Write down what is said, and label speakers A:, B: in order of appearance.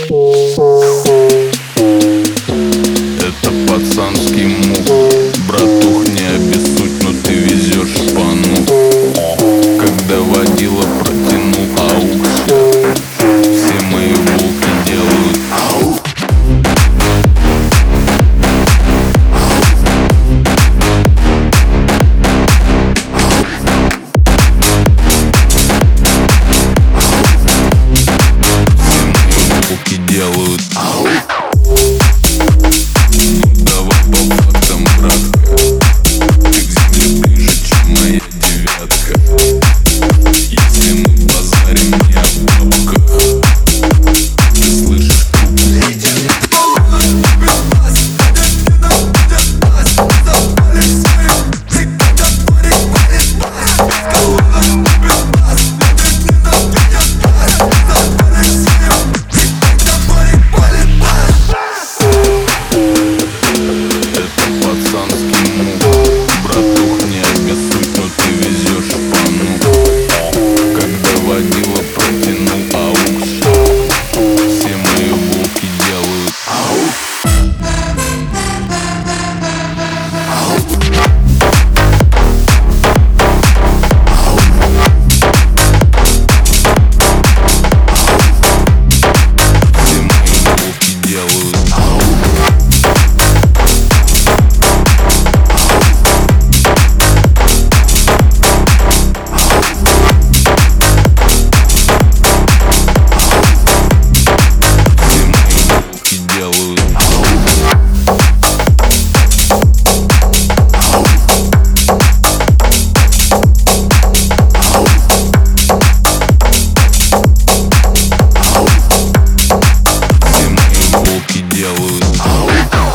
A: Это пацанский мув. Братух, не обессудь, но ты везешь шпану. Когда водила протянул аук, все мои волки делают аук. Все мои волки делают аук.